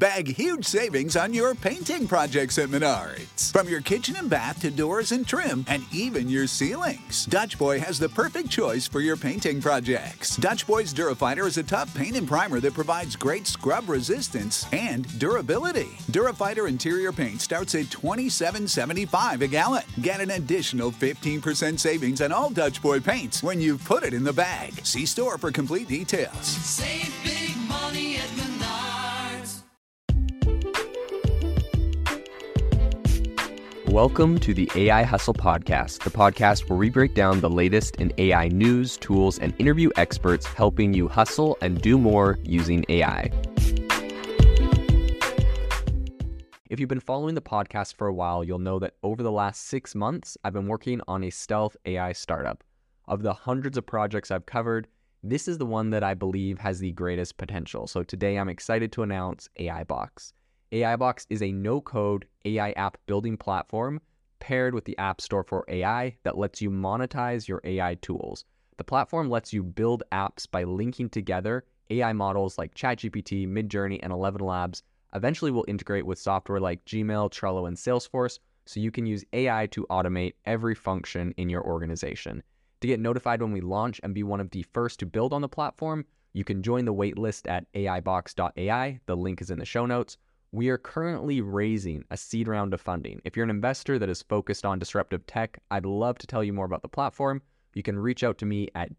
Bag huge savings on your painting projects at Menards. From your kitchen and bath to doors and trim, and even your ceilings. Dutch Boy has the perfect choice for your painting projects. Dutch Boy's Durafighter is a tough paint and primer that provides great scrub resistance and durability. Durafighter interior paint starts at $27.75 a gallon. Get an additional 15% savings on all Dutch Boy paints when you put it in the bag. See store for complete details. Save big money at Menards. Welcome to the AI Hustle Podcast, the podcast where we break down the latest in AI news, tools, and interview experts helping you hustle and do more using AI. If you've been following the podcast for a while, you'll know that over the last 6 months, I've been working on a stealth AI startup. Of the hundreds of projects I've covered, this is the one that I believe has the greatest potential. So today I'm excited to announce AIBox. AIBox is a no-code AI app building platform paired with the App Store for AI that lets you monetize your AI tools. The platform lets you build apps by linking together AI models like ChatGPT, Midjourney, and ElevenLabs. Eventually will integrate with software like Gmail, Trello, and Salesforce, so you can use AI to automate every function in your organization. To get notified when we launch and be one of the first to build on the platform, you can join the waitlist at aibox.ai. The link is in the show notes. We are currently raising a seed round of funding. If you're an investor that is focused on disruptive tech, I'd love to tell you more about the platform. You can reach out to me at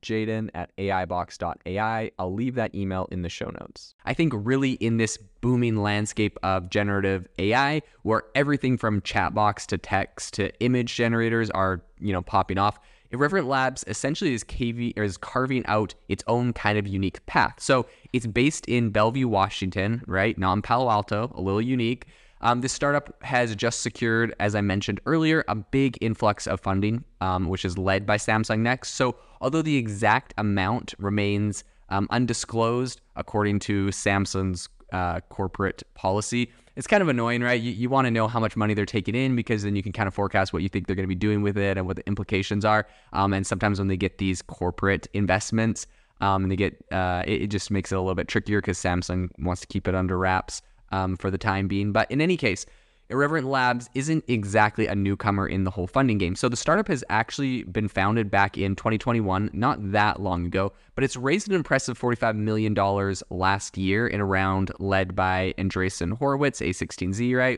jaden@aibox.ai. I'll leave that email in the show notes. I think really in this booming landscape of generative AI, where everything from chatbox to text to image generators are, popping off, Irreverent Labs essentially is carving out its own kind of unique path. So it's based in Bellevue, Washington, right? Not in Palo Alto, a little unique. This startup has just secured, as I mentioned earlier, a big influx of funding, which is led by Samsung Next. So although the exact amount remains undisclosed according to Samsung's corporate policy, it's kind of annoying, right? You want to know how much money they're taking in, because then you can kind of forecast what you think they're going to be doing with it and what the implications are. And sometimes when they get these corporate investments, and they get it just makes it a little bit trickier because Samsung wants to keep it under wraps for the time being. But in any case, Irreverent Labs isn't exactly a newcomer in the whole funding game. So the startup has actually been founded back in 2021, not that long ago, but it's raised an impressive $45 million last year in a round led by Andreessen Horowitz, A16Z, right?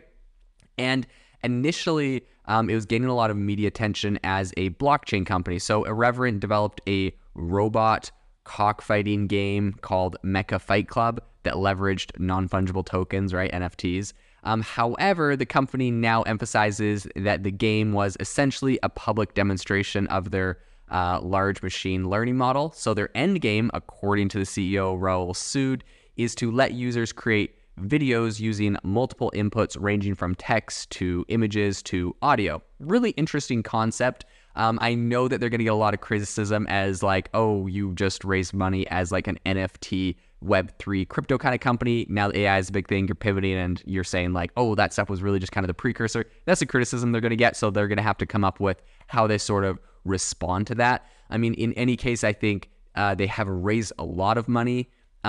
And initially, it was gaining a lot of media attention as a blockchain company. So Irreverent developed a robot cockfighting game called Mecha Fight Club that leveraged non-fungible tokens, right, NFTs. However, the company now emphasizes that the game was essentially a public demonstration of their large machine learning model. So their end game, according to the CEO Raul Sood, is to let users create videos using multiple inputs ranging from text to images to audio. Really interesting concept. I know that they're going to get a lot of criticism as like, oh, you just raised money as like an NFT Web3 crypto kind of company. Now that AI is a big thing, you're pivoting and you're saying like, oh, that stuff was really just kind of the precursor. That's the criticism they're going to get. So they're going to have to come up with how they sort of respond to that. I mean, in any case, I think they have raised a lot of money,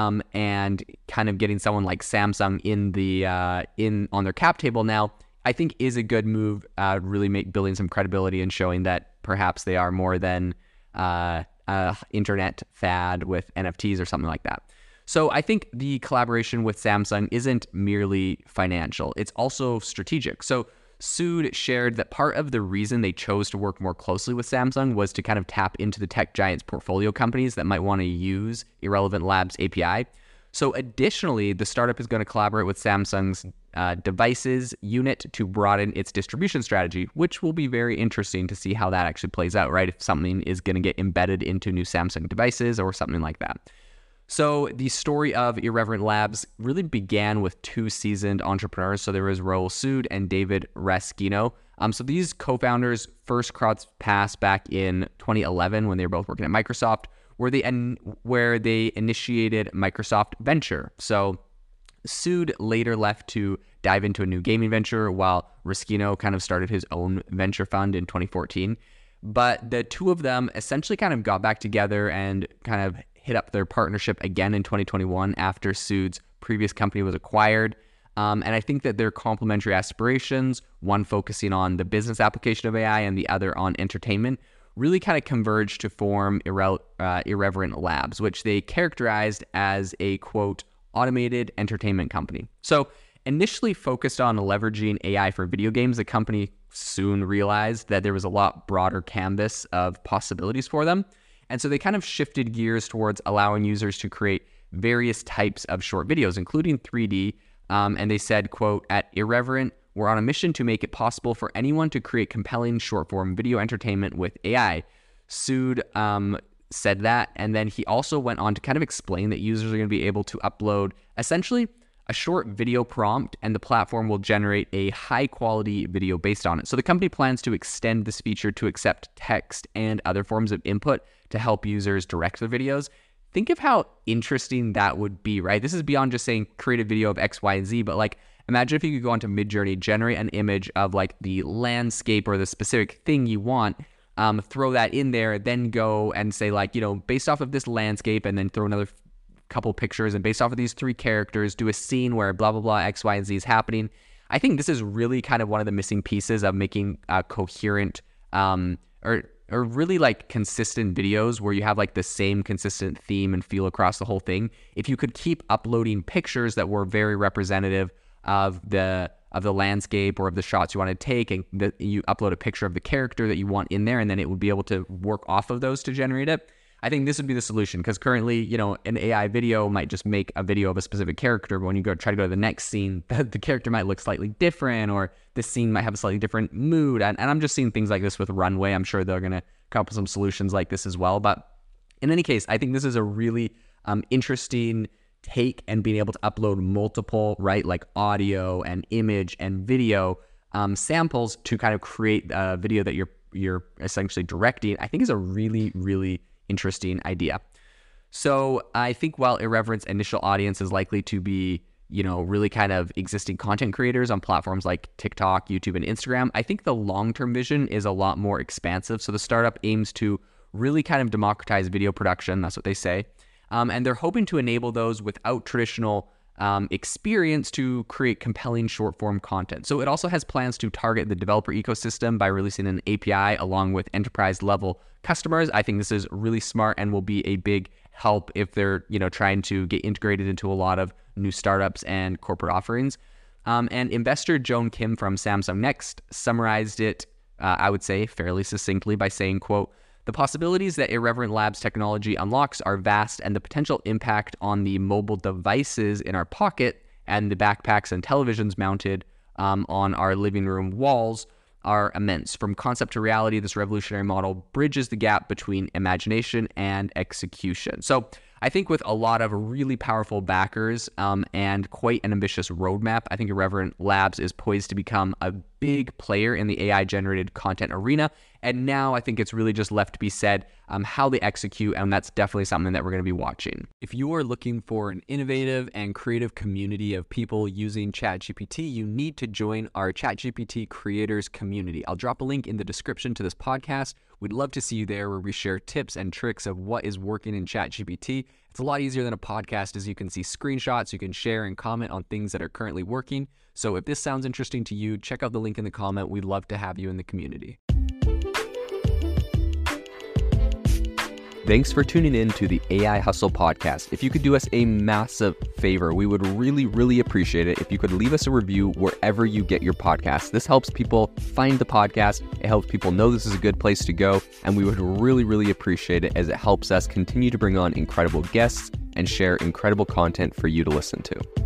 and kind of getting someone like Samsung on their cap table now, I think is a good move, really building some credibility and showing that perhaps they are more than internet fad with NFTs or something like that. So I think the collaboration with Samsung isn't merely financial, it's also strategic. So Sood shared that part of the reason they chose to work more closely with Samsung was to kind of tap into the tech giant's portfolio companies that might want to use Irreverent Labs API. So additionally, the startup is going to collaborate with Samsung's devices unit to broaden its distribution strategy, which will be very interesting to see how that actually plays out, right? If something is going to get embedded into new Samsung devices or something like that. So the story of Irreverent Labs really began with two seasoned entrepreneurs. So there was Raul Sood and David Raskino. So these co-founders first crossed paths back in 2011 when they were both working at Microsoft, where they initiated Microsoft Venture. So Sood later left to dive into a new gaming venture, while Raskino kind of started his own venture fund in 2014. But the two of them essentially kind of got back together and kind of hit up their partnership again in 2021 after Sood's previous company was acquired. And I think that their complementary aspirations, one focusing on the business application of AI and the other on entertainment, really kind of converged to form Irreverent Labs, which they characterized as a, quote, automated entertainment company. So initially focused on leveraging AI for video games, the company soon realized that there was a lot broader canvas of possibilities for them. And so they kind of shifted gears towards allowing users to create various types of short videos, including 3D. And they said, quote, at Irreverent, we're on a mission to make it possible for anyone to create compelling short-form video entertainment with AI. Sood said that, and then he also went on to kind of explain that users are going to be able to upload essentially a short video prompt, and the platform will generate a high-quality video based on it. So the company plans to extend this feature to accept text and other forms of input to help users direct their videos. Think of how interesting that would be, right? This is beyond just saying create a video of X, Y, and Z, but like imagine if you could go onto Midjourney, generate an image of like the landscape or the specific thing you want, throw that in there, then go and say like, based off of this landscape, and then throw another couple pictures, and based off of these 3 characters, do a scene where blah, blah, blah, X, Y, and Z is happening. I think this is really kind of one of the missing pieces of making a coherent or really like consistent videos where you have like the same consistent theme and feel across the whole thing. If you could keep uploading pictures that were very representative of the landscape or of the shots you want to take, and you upload a picture of the character that you want in there, and then it would be able to work off of those to generate it. I think this would be the solution, because currently, an AI video might just make a video of a specific character, but when you try to go to the next scene, the character might look slightly different, or the scene might have a slightly different mood. And I'm just seeing things like this with Runway. I'm sure they're going to come up with some solutions like this as well. But in any case, I think this is a really interesting take, and being able to upload multiple, right, like audio and image and video samples to kind of create a video that you're essentially directing, I think is a really, really interesting idea. So I think while Irreverent's initial audience is likely to be, really kind of existing content creators on platforms like TikTok, YouTube, and Instagram, I think the long-term vision is a lot more expansive. So the startup aims to really kind of democratize video production. That's what they say. And they're hoping to enable those without traditional experience to create compelling short-form content. So it also has plans to target the developer ecosystem by releasing an API along with enterprise-level customers. I think this is really smart and will be a big help if they're, trying to get integrated into a lot of new startups and corporate offerings. And investor Joan Kim from Samsung Next summarized it, I would say, fairly succinctly by saying, quote, the possibilities that Irreverent Labs technology unlocks are vast, and the potential impact on the mobile devices in our pocket and the backpacks and televisions mounted on our living room walls are immense. From concept to reality, this revolutionary model bridges the gap between imagination and execution. So I think with a lot of really powerful backers and quite an ambitious roadmap, I think Irreverent Labs is poised to become a big player in the AI-generated content arena. And now I think it's really just left to be said how they execute, and that's definitely something that we're going to be watching. If you are looking for an innovative and creative community of people using ChatGPT, you need to join our ChatGPT creators community. I'll drop a link in the description to this podcast. We'd love to see you there, where we share tips and tricks of what is working in ChatGPT. It's a lot easier than a podcast, as you can see screenshots, you can share and comment on things that are currently working. So if this sounds interesting to you, check out the link in the comment. We'd love to have you in the community. Thanks for tuning in to the AI Hustle podcast. If you could do us a massive favor, we would really, really appreciate it if you could leave us a review wherever you get your podcasts. This helps people find the podcast. It helps people know this is a good place to go. And we would really, really appreciate it, as it helps us continue to bring on incredible guests and share incredible content for you to listen to.